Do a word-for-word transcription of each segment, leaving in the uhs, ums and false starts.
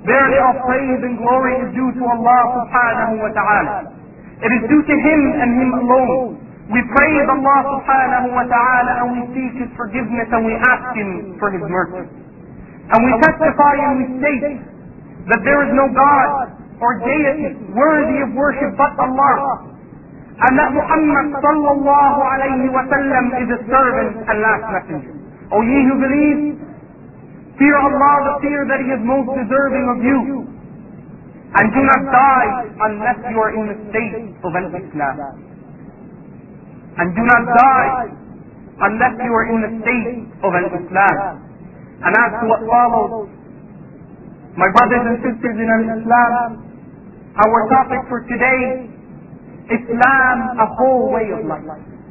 Verily all praise and glory is due to Allah subhanahu wa ta'ala. It is due to Him and Him alone. We praise Allah subhanahu wa ta'ala and we seek His forgiveness and we ask Him for His mercy. And we testify and we state that there is no God or deity worthy of worship but Allah. And that Muhammad sallallahu alayhi wa sallam is a servant and last messenger. O ye who believe, fear Allah the fear that He is most deserving of you. And do not die unless you are in the state of al-Islam. And do not die unless you are in the state of al-Islam. And as to what follows, my brothers and sisters in al-Islam, our topic for today, Islam, a whole way of life.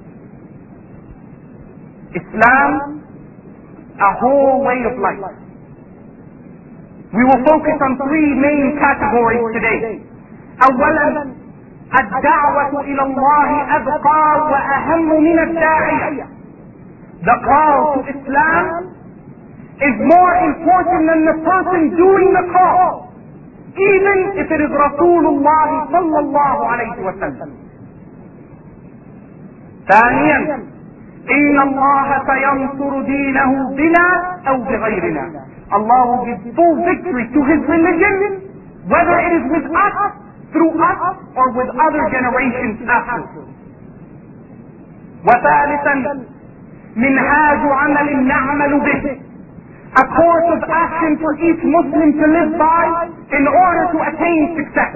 Islam, a whole way of life. We will focus on three main categories today. أولا, الدعوة إلى الله أبقى وأهم من الداعية. The call to Islam is more important than the person doing the call, even if it is Rasulullah sallallahu alayhi wa sallam. ثانيا, إن الله سينصر دينه بنا أو بغيرنا. Allah will give full victory to His religion, whether it is with us, through us, or with other generations after. وثالثا, منهاج عمل نعمل به. A course of action for each Muslim to live by in order to attain success.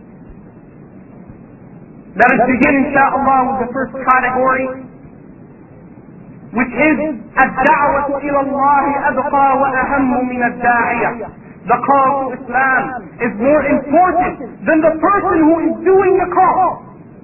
Let us begin, inshaAllah, with the first category, which is الدعوة إلى الله أبقى وأهم من الداعية. The call to Islam is more important than the person who is doing the call.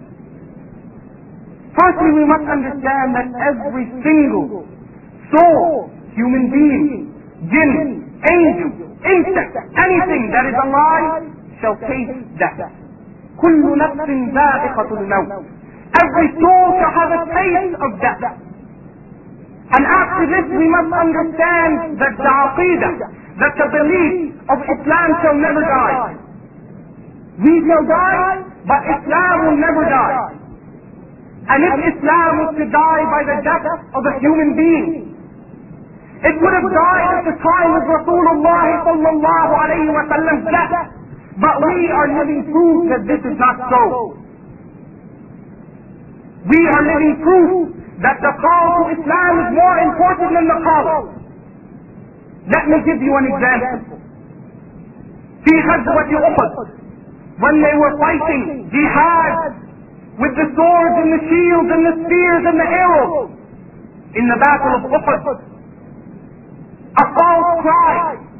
Firstly, we must understand that every single soul, human being, jinn, angel, insect, anything that is alive shall taste death. كل نفس ذائقة الموت. Every soul shall have a taste of death. And after this we must understand that the aqidah, that the belief of Islam shall never die. We shall die, but Islam will never die. And if Islam was to die by the death of a human being, it would have died at the time of Rasulullah sallallahu alayhi wa sallam's death. But we are living proof that this is not so. We are living proof that the call to Islam is more important than the call. Let me give you an example. في غزوة أحد, when they were fighting jihad with the swords and the shields and the spears and the arrows in the battle of Uhud, a false cry,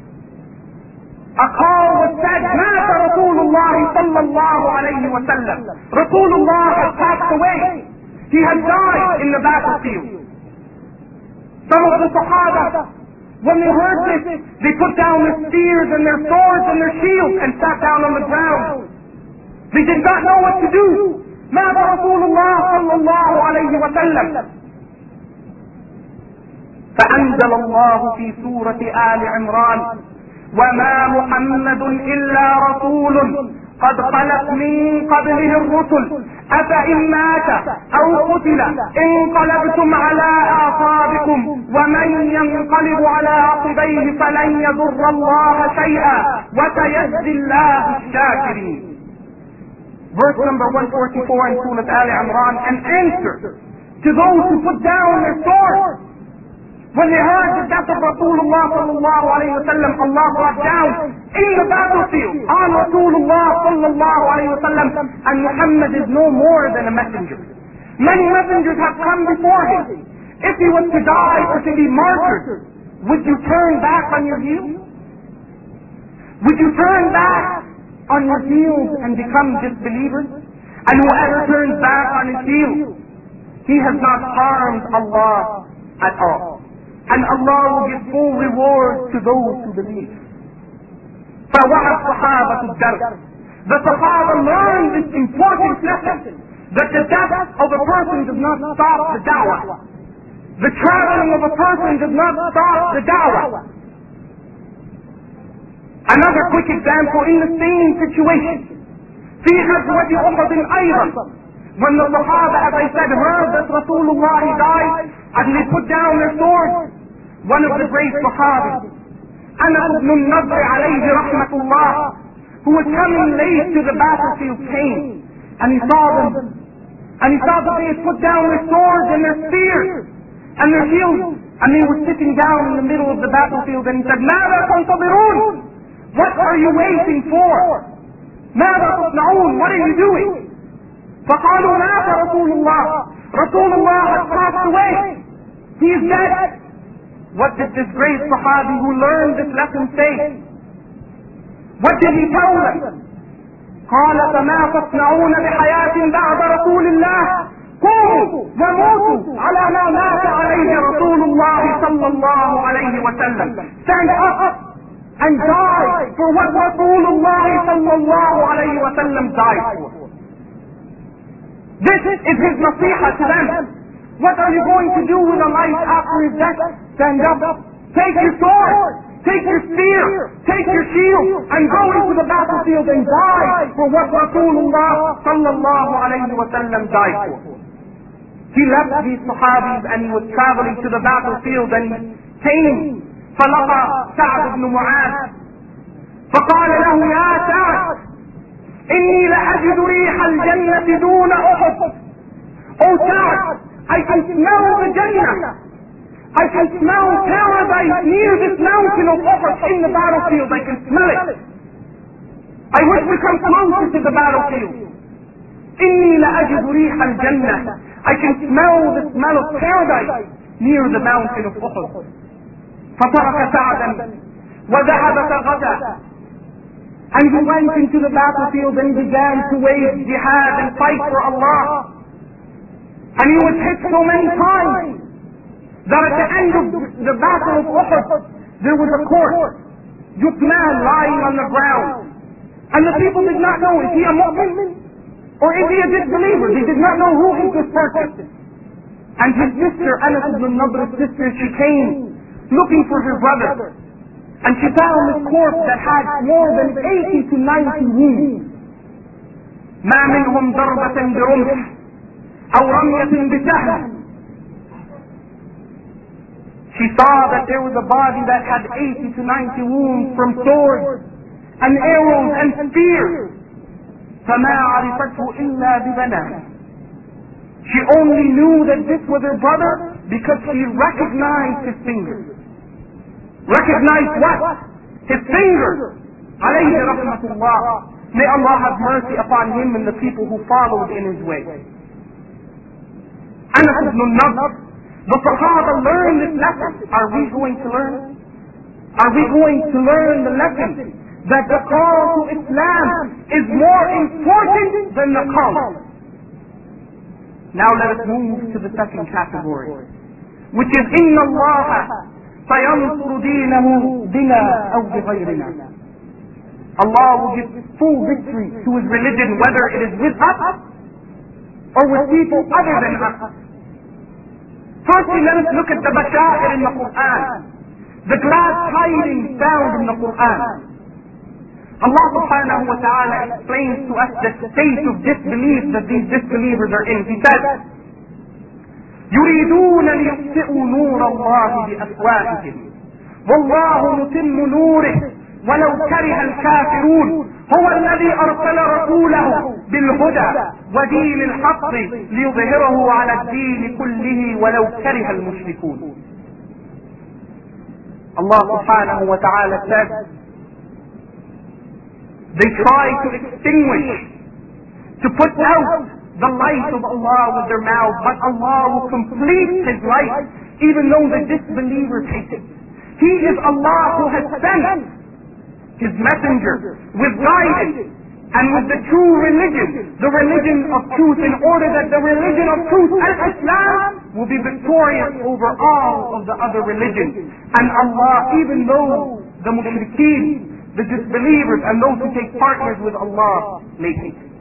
a call was said, مات رسول الله صلى الله عليه وسلم. Rasulullah had passed away. He had died in the battlefield. Some of the Sahaba, when they heard this, they put down their spears and their swords and their shields and sat down on the ground. They did not know what to do. مات رسول الله صلى الله عليه وسلم. فأنزل الله في سورة آل عمران وما محمد إلا رسول قد خلت من قبله الرسل أفإن مات أو قتل انقلبتم على أعقابكم ومن ينقلب على عقبيه فلن يضر الله شيئا وسيجزي الله الشاكرين. Verse number one forty-four in Surah Al Imran, an answer to those who put down their swords. When they heard the death of Rasulullah sallallahu alayhi wa sallam, Allah brought down in the battlefield on Rasulullah sallallahu alayhi wa sallam, and Muhammad is no more than a messenger. Many messengers have come before him. If he was to die or to be martyred, would you turn back on your heels? Would you turn back on your heels and become disbelievers? And whoever turns back on his heels, he has not harmed Allah at all. And Allah will give full reward to those who believe. فَوَعَ الصَّحَابَةُ الدَّرْسِ. The Sahaba learned this important lesson, that the death of a person does not stop the da'wah. The traveling of a person does not stop the da'wah. Another quick example in the same situation. في غزوة أحد أيضا, when the Sahaba, as I said, heard that Rasulullah died and they put down their swords, one of the great Sahabis, Anas ibn al-Nadr alayhi rahmatullah, who was coming late to the battlefield, came and he saw them, and he saw that they had put down their swords and their spears and their shields, and they were sitting down in the middle of the battlefield, and he said, ماذا تنتظرون? What are you waiting for? ماذا تصنعون? What are you doing? فقالوا مات رسول الله. رسول الله has passed away. He is dead. What did this great Sahabi who learned this lesson say? What did he tell them? قال فما تصنعون بحياة بعد رسول الله؟ قوموا وموتوا على ما مات عليه رسول الله صلى الله عليه وسلم. Stand up and die for what Rasulullah sallallahu alayhi wa sallam died for. This is his nasiha to them. What are you going to do with a life after his death? Stand up, take your sword, take your spear, take your shield, and go into the battlefield and die for what Rasulullah sallallahu alayhi wa sallam died for. He left these Sahabis and he was traveling to the battlefield, and he came فلقى سعد بن معاذ فقال له يا سعد إني لأجد ريح الجنة دون أحد. Oh Sa'd, I can smell the Jannah, I can smell paradise near this mountain of Uhud in the battlefield. I can smell it. I wish we come closer to the battlefield. إني لأجد ريح الجنة, I can smell the smell of paradise near the mountain of Uhud. فَتَرَكَ سَعْدًا وَذَهَبَ فَغَدَى. And he went into the battlefield and began to wage jihad and fight for Allah. And he was hit so many times that at the end of the battle of Uhud, there was a corpse, Uthman, lying on the ground. And the people did not know, is he a Muslim or is he a disbeliever? They did not know who is this person. And his sister, Anas ibn al-Nadra's sister, she came looking for her brother, and she found this corpse that had more than eighty to ninety wounds. ما منهم ضربة برمح أو رمية بسهم. She saw that there was a body that had eighty to ninety wounds from swords and arrows and spears. فما عرفته إلا ببنانه. She only knew that this was her brother because she recognized his fingers. Recognized what? His fingers. Alayhi rahmatullah. May Allah have mercy upon him and the people who followed in his way. Anas ibn al-Nadr, the Sahaba learned this lesson. Are we going to learn? Are we going to learn the lesson that the call to Islam is more important than the call? Now let us move to the second category, which is إِنَّ اللَّهَ سَيَنْصُرُ دِينَهُ بِنَا أَوْ بِغَيْرِنَا. Allah will give full victory to His religion, whether it is with us or with people other than us. Firstly, let us look at the bashair in the Quran, the glad tidings found in the Quran. Allah subhanahu wa ta'ala explains to us the state of disbelief that these disbelievers are in. He says, يريدون ليطفئوا نور الله بأفواههم والله متم نوره ولو كره الكافرون هو الذي أرسل رسوله بالهدى ودين الحق ليظهره على الدين كله ولو كره المشركون. Allah subhanahu wa ta'ala says, they try to extinguish, to put out the light of Allah with their mouths, but Allah will complete His light even though the disbelievers hate it. He is Allah who has sent His messenger with guidance and with the true religion, the religion of truth, in order that the religion of truth, al-Islam, will be victorious over all of the other religions. And Allah, even though the mushrikeen, the disbelievers, and those who take partners with Allah may hate it.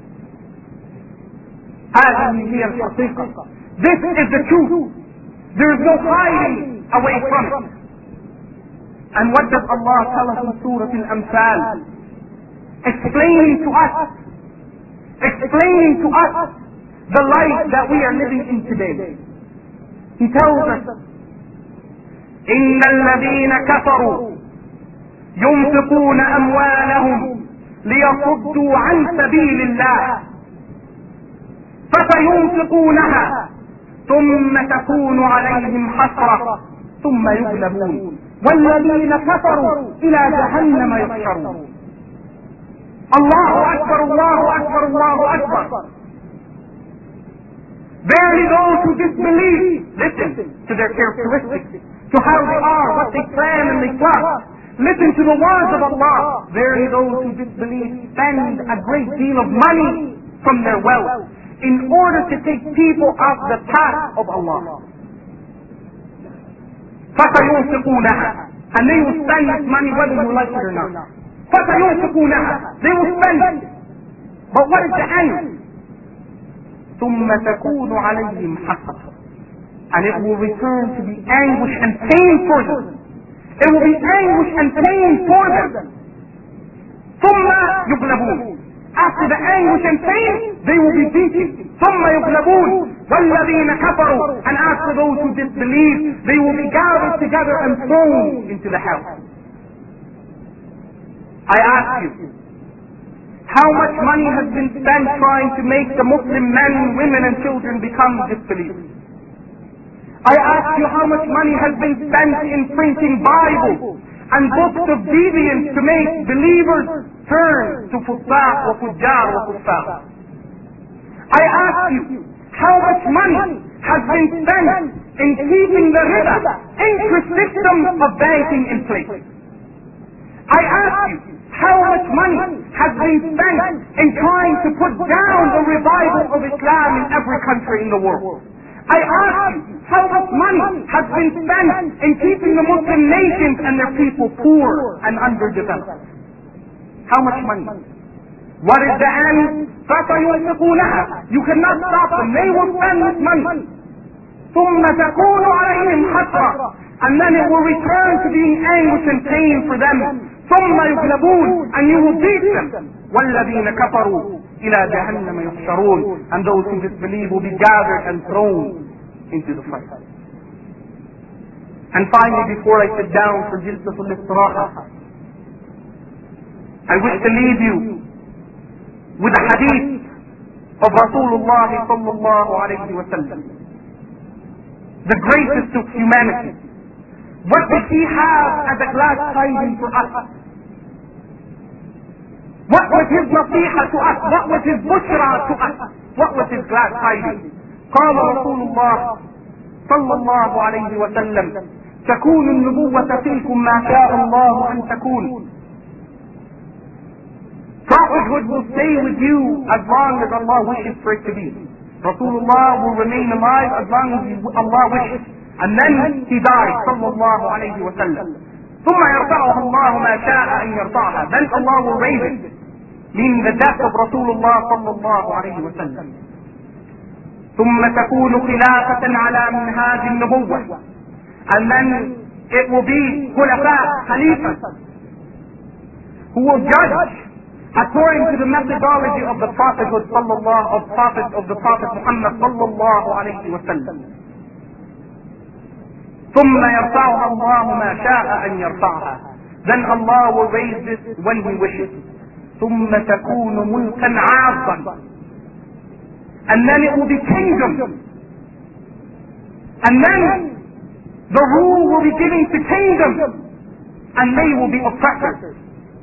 This is the truth. There is no hiding away from it. And what does Allah tell us in Surah Al-Anfal? Explaining to us, explaining to us the life that we are living in today. He tells us, إِنَّ الَّذِينَ كَفَرُوا يُنْفِقُونَ أَمْوَالَهُمْ لِيَصُدُّوا عَنْ سَبِيلِ اللَّهِ فَسَيُنْفِقُونَهَا ثُمَّ تَكُونُ عَلَيْهِمْ حَسْرَةٌ ثُمَّ يُغْلَبُونَ وَالَّذِينَ كَفَرُوا إِلَى جَهَنَّمَ يُحْشَرُونَ. Allahu Akbar, Allahu Akbar, Allahu Akbar. Verily those who disbelieve, listen to their characteristics, to how they are, what they plan and they plot. Listen to the words of Allah. Verily those who disbelieve spend a great deal of money from their wealth in order to take people off the path of Allah. فَسَيُنْفِقُونَهَا, and they will spend this money whether you like it or not. فَسَيُنْفِقُونَهَا, they will spend it. But what is the end? ثُمَّ تَكُونُ عَلَيْهِمْ حَسْرَةٌ, and it will return to be anguish and pain for them. It will be anguish and pain for them. ثُمَّ يُغْلَبُونَ, after the anguish and pain, they will be beaten. ثُمَّ يُغْلَبُونَ وَالَّذِينَ كَفَرُوا, and after those who disbelieve, they will be gathered together and thrown into the hell. I ask you, how much money has been spent trying to make the Muslim men, women and children become disbelievers? I ask you, how much money has been spent in printing Bibles and books of deviance to make believers turn to fusaq wa fujjar wa kuffar? I ask you, how much money has been spent in keeping the riba, interest system of banking in place? I ask you, how much money has been spent in trying to put down the revival of Islam in every country in the world? I ask you, how much money has been spent in keeping the Muslim nations and their people poor and underdeveloped? How much money? What is the end? فَسَيُنْفِقُونَهَا, you cannot stop them, they will spend this money. ثُمَّ تَكُونُ عَلَيْهِمْ حَسْرَةٌ, and then it will return to being anguish and pain for them. ثُمَّ يُغْلَبُونَ, and you will beat them. وَالَّذِينَ كَفَرُوا إِلَى جَهَنَّمَ يُحْشَرُونَ, and those who disbelieve will be gathered and thrown into the fire. And finally, before I sit down for Jilsatul Istiraha, I wish to leave you with a hadith of Rasulullah sallallahu alayhi wa sallam, the greatest of humanity. What did he have as a glad tidings for us? What was his nasiha to us? What was his bushra to us? What was his glad tidings? قال رسول الله صلى الله عليه وسلم تكون النبوة فيكم ما شاء الله أن تكون. Prophethood will stay with you as long as Allah wishes for it to be. Rasulullah will remain alive as long as Allah wishes. And then he died, sallallahu alayhi wa sallam. ثم يرفعها الله ما شاء أن يرفعها. Then Allah will raise it, meaning the death of Rasulullah sallallahu alayhi wa sallam. ثم تكون خلافة على منهاج النبوة. And then it will be khulafa, khalifah, who will judge according to the methodology of the prophethood sallallahu of prophet of the Prophet Muhammad sallallahu alayhi wa sallam. ثم يرفعها الله ما شاء أن يرفعها. Then Allah will raise this when He wishes. ثم تكون ملكا عاظا. And then it will be kingdom. And then the rule will be given to kingdom, and they will be oppressors.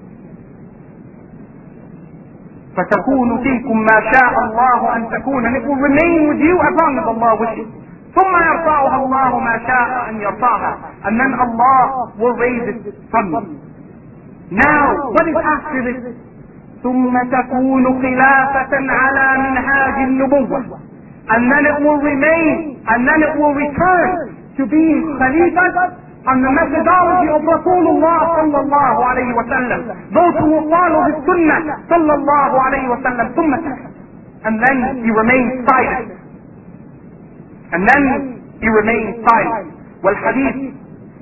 فتكون فيكم ما شاء الله أن تكون, and it will remain with you as long as Allah wishes. ثم يرفعها الله ما شاء أن يرفعها, and then Allah will raise it from you. Now, what is after this? ثم تكون خلافة على منهاج النبوة, and then it will remain, and then it will return to being Khalifa on the methodology of Rasulullah sallallahu alayhi wa sallam. Those who will follow his sunnah sallallahu alayhi wa sallam. ثم سكت, and then he remains silent. And then he remains silent. والحديث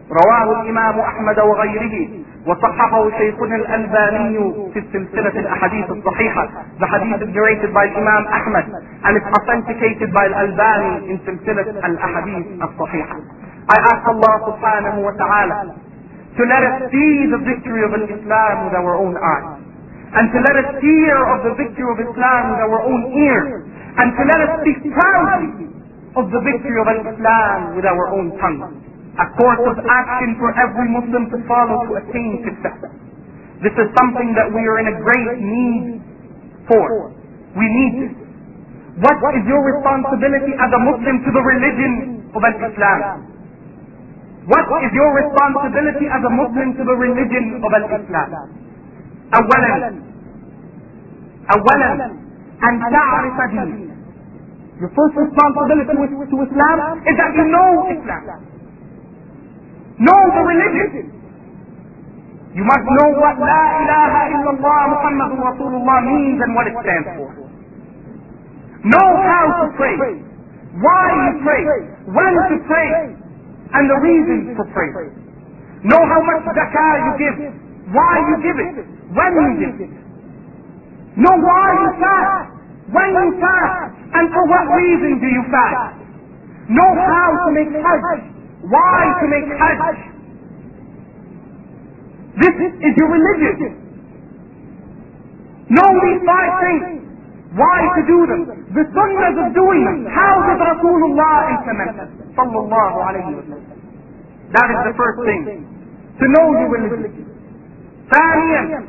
رواه الإمام أحمد وغيره وصححه شيخنا الألباني في السلسلة الأحاديث الصحيحة. The hadith is narrated by Imam Ahmad and it's authenticated by Al-Albani in سلسلة الأحاديث الصحيحة. I ask Allah subhanahu wa ta'ala to let us see the victory of Islam with our own eyes, and to let us hear of the victory of Islam with our own ears, and to let us speak proudly of the victory of Islam with our own tongue. A course of action for every Muslim to follow to attain success. This is something that we are in a great need for. We need this. What is your responsibility as a Muslim to the religion of Islam? What is your responsibility as a Muslim to the religion of Islam? أولا أولا أن تعرف دينك. Your first responsibility to Islam is that you know Islam. Know the religion. You must know what La ilaha illallah Muhammadun Rasulullah means and what it stands for. Know how to pray, why you pray, when to pray, and the reasons for prayer. Know how much zakah you give, why you give it, when you give it. Know why you fast, when you fast, and for what reason do you fast. Know how to make hajj, why to make hajj. This is your religion. Know these five things, why to do them, the sunnahs of doing them, how did Rasulullah implement them, sallallahu alayhi wa sallam. That is the first thing, to know your religion. ثانيا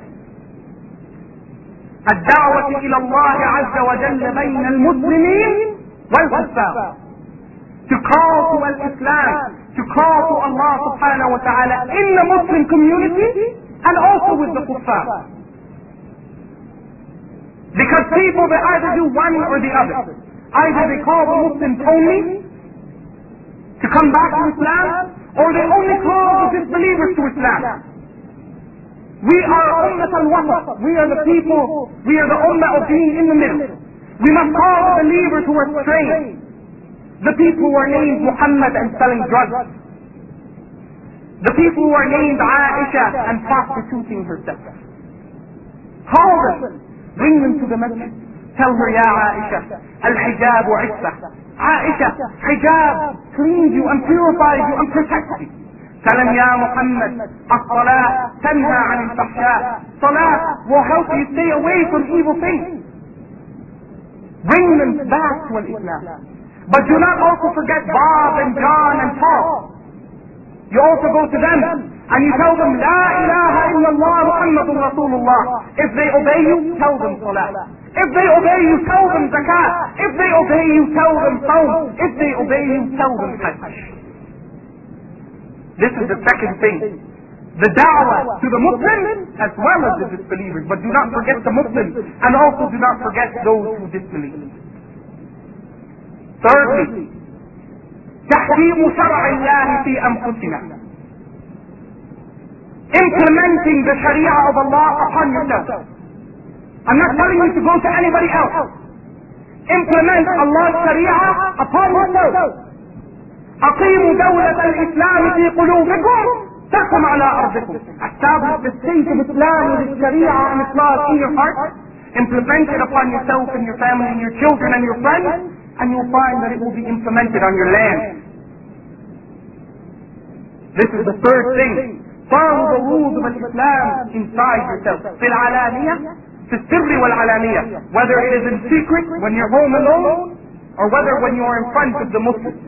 الدعوة إلى الله عز وجل بين المسلمين والكفار. To call to al-Islam, to call to Allah subhanahu wa ta'ala in the Muslim community and also with the kuffar. Because people, they either do one or the other. Either they call the Muslims only to come back to Islam, or they only call the disbelievers to Islam. We are Ummah al-Wasat. We are the people, we are the Ummah of being in the middle. We must call the believers who are straying, the people who are named Muhammad and selling drugs, the people who are named Aisha and prostituting herself. Call them, bring them to the masjid. Tell her, Ya Aisha, al-hijab wa isbah. Aisha, hijab cleans you and purifies you and protects you. Tell him, Ya Muhammad, as-salah tanha an al-fahsha. Salah will help you stay away from evil things. Bring them back to al-Islam. But do not also forget Bob and John and Paul. You also go to them and you tell them, La ilaha illallah Muhammadun Rasulullah. If they obey you, tell them salah. If they obey you, tell them zakat. If they obey you, tell them sawm. If they obey you, tell them hajj. This is the second thing. The da'wah to the Muslims as well as the disbelievers. But do not forget the Muslims and also do not forget those who disbelieve. Thirdly, تحكيم شرع الله في أنفسنا. Implementing the Sharia of Allah upon yourself. I'm not telling you to go to anybody else. Implement Allah's Sharia upon yourself. أقيموا دولة الإسلام في قلوبكم تقم على أرضكم. Establish the state of Islam with the Sharia and Islam in your heart. Implement it upon yourself and your family and your children and your friends. And you'll find that it will be implemented on your land. This is the third thing. Follow the rules of Islam inside yourself. في العلانية, في السر والعلانية. Whether it is in secret when you're home alone, or whether when you are in front of the Muslims.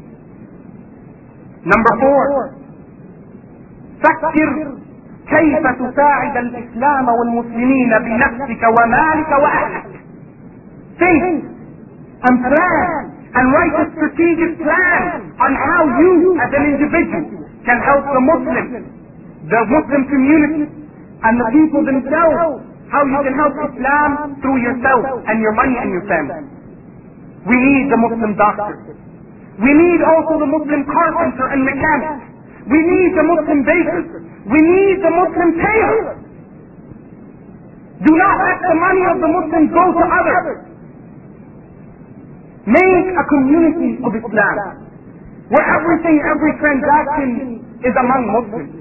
Number four. فكر كيف تساعد الإسلام والمسلمين بنفسك ومالك وأهلك. Think and plan and write a strategic plan on how you as an individual can help the Muslims, the Muslim community and the people themselves, how you can help Islam through yourself and your money and your family. We need the Muslim doctor. We need also the Muslim carpenter and mechanic. We need the Muslim baker. We need the Muslim tailor. Do not let the money of the Muslims go to others. Make a community of Islam where everything, every transaction is among Muslims.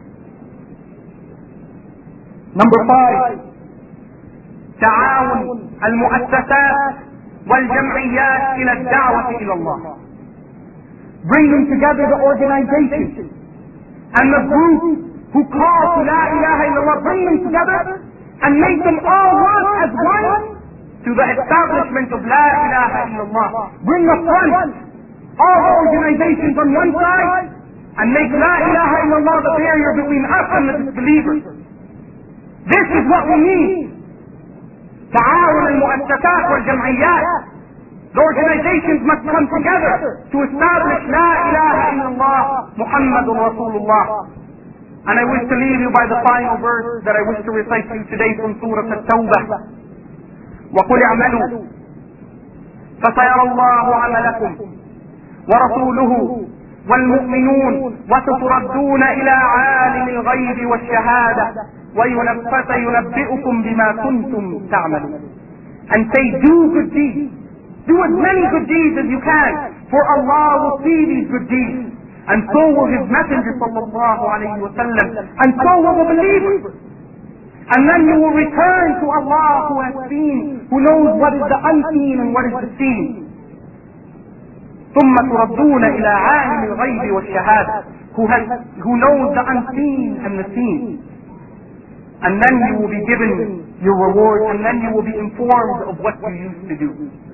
Number five, تعاون المؤسسات والجمعيات إلى الدعوة إلى الله. Bringing together the organizations and the groups who call to La ilaha illallah, bring them together and make them all one as one to the establishment of La ilaha illallah. Bring the front, all the organizations on one side, and make La ilaha illallah the barrier between us and the disbelievers. This is what we need. تعاون المؤسسات والجمعيات. The organizations must come together to establish La ilaha illallah Muhammadun Rasulullah. And I wish to leave you by the final verse that I wish to recite to you today from Surah At-Tawbah. وَقُلْ اعْمَلُوا فَسَيَرَى اللَّهُ عَمَلَكُمْ وَرَسُولُهُ وَالْمُؤْمِنُونَ وَسَتُرَدُّونَ إِلَى عَالِمِ الْغَيْبِ وَالشَّهَادَةِ وَيُنَبِّئُكُم بِمَا كُنتُمْ تَعْمَلُونَ. And say, do good deeds. Do as many good deeds as you can, for Allah will see these good deeds. And so will His Messenger sallallahu alayhi wa sallam, and so will the believers. And then you will return to Allah who has seen, who knows what is the unseen and what is the seen. ثُمَّ تُرَدُّونَ إِلَى عَالِمِ الْغَيْبِ وَالشَّهَادَةِ, who has, who knows the unseen and the seen. And then you will be given your reward, and then you will be informed of what you used to do.